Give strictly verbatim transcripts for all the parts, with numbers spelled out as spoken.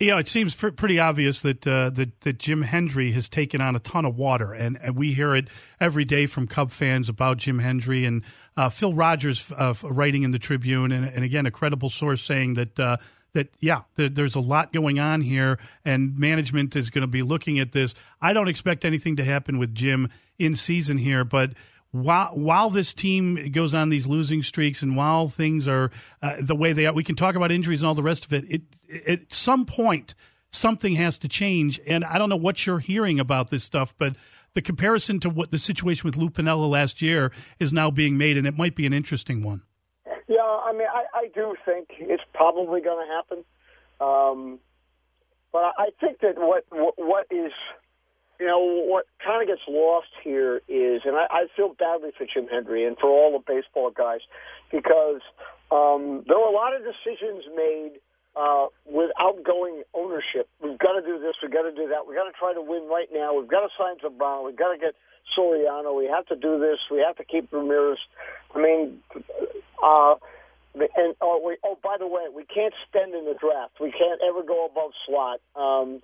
You know, it seems pr- pretty obvious that, uh, that that Jim Hendry has taken on a ton of water, and, and we hear it every day from Cub fans about Jim Hendry. And uh, Phil Rogers uh, writing in the Tribune, and, and again, a credible source saying that, uh, that yeah, there, there's a lot going on here, and management is going to be looking at this. I don't expect anything to happen with Jim in season here, but While while this team goes on these losing streaks, and while things are uh, the way they are, we can talk about injuries and all the rest of it. It, it. At some point, something has to change, and I don't know what you're hearing about this stuff, but the comparison to what the situation with Lou Piniella last year is now being made, and it might be an interesting one. Yeah, I mean, I, I do think it's probably going to happen, um, but I think that what what, what is You know, what kind of gets lost here is, and I, I feel badly for Jim Hendry and for all the baseball guys, because um, there were a lot of decisions made uh, with outgoing ownership. We've got to do this, we've got to do that, we've got to try to win right now, we've got to sign Zabron, we've got to get Soriano, we have to do this, we have to keep Ramirez. I mean, uh, and oh, we, oh, by the way, we can't spend in the draft. We can't ever go above slot. Um,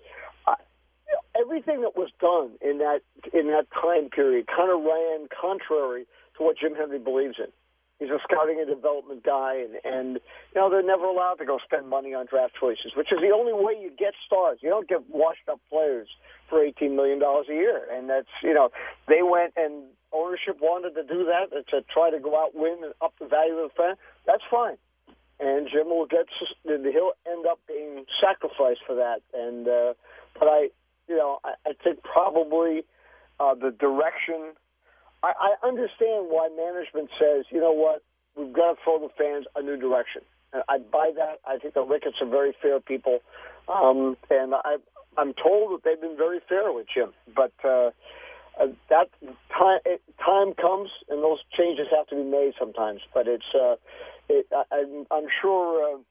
Everything that was done in that in that time period kind of ran contrary to what Jim Hendry believes in. He's a scouting and development guy, and, and you know they're never allowed to go spend money on draft choices, which is the only way you get stars. You don't get washed-up players for eighteen million dollars a year, and that's you know they went and ownership wanted to do that to try to go out win and up the value of the fan. That's fine, and Jim will get he'll end up being sacrificed for that, and uh, but I. You know, I, I think probably uh, the direction. I, I understand why management says, you know what, we've got to throw the fans a new direction. And I buy that. I think the Ricketts are very fair people, um, and I, I'm told that they've been very fair with Jim. But uh, uh, that time it, time comes, and those changes have to be made sometimes. But it's, uh, it, I, I'm, I'm sure. Uh,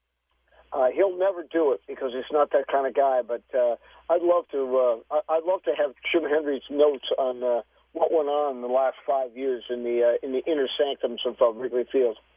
Uh, he'll never do it because he's not that kind of guy. But uh, I'd love to. Uh, I'd love to have Jim Hendry's notes on uh, what went on in the last five years in the uh, in the inner sanctums of uh, Wrigley Field.